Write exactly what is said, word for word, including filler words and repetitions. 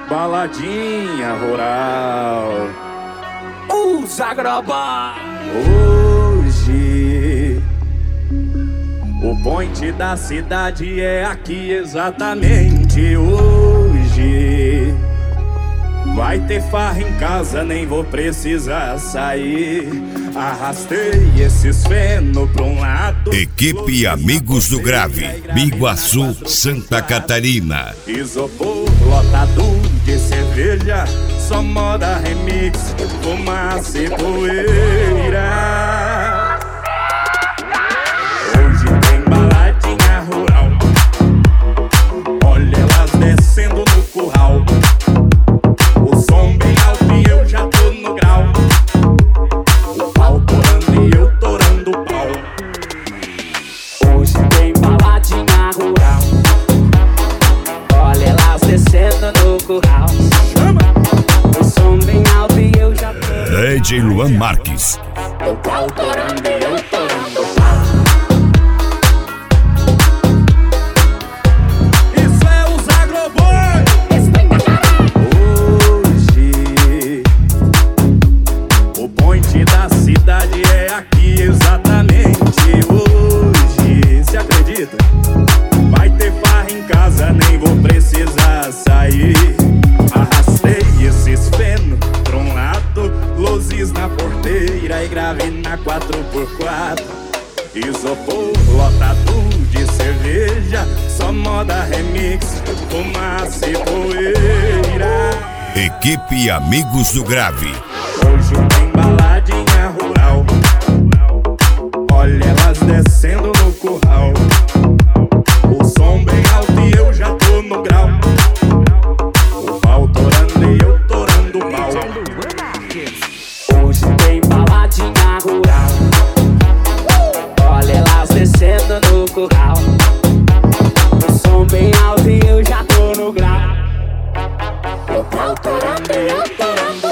baladinha rural. Os Agroboy. Hoje o point da cidade é aqui exatamente hoje. Vai ter farra em casa, nem vou precisar sair. Arrastei esses feno pra um lado. Equipe Amigos do Grave, Biguaçu, Santa Catarina. Isopor lotado de cerveja, só moda remix, fumaça e poeira. Hoje tem baladinha rural, olha elas descendo no curral. O som bem alto e eu já tô no grau. O pau torando e eu torando o pau. Hoje tem baladinha rural, olha elas descendo no curral. O som bem alto e eu já tô. D J Luan Marques. O pau torando e eu torando o pau. Isso é os Agroboy. Hoje o point da cidade é aqui exatamente hoje. Se acredita? Vai ter farra em casa, nem vou precisar sair. Arrastei esses feno pra um lado, luzes na porteira e grave na quatro por quatro. Isopor lotado de cerveja, só moda remix, fumaça e poeira. Equipe Amigos do Grave. Hoje tem baladinha rural, olha elas descendo no curral. O som bem alto e eu já tô no grau. O pau torando e eu torando o pau. Hoje tem baladinha rural, olha elas descendo no curral. O som bem alto e eu já tô no grau. O pau torando e eu torando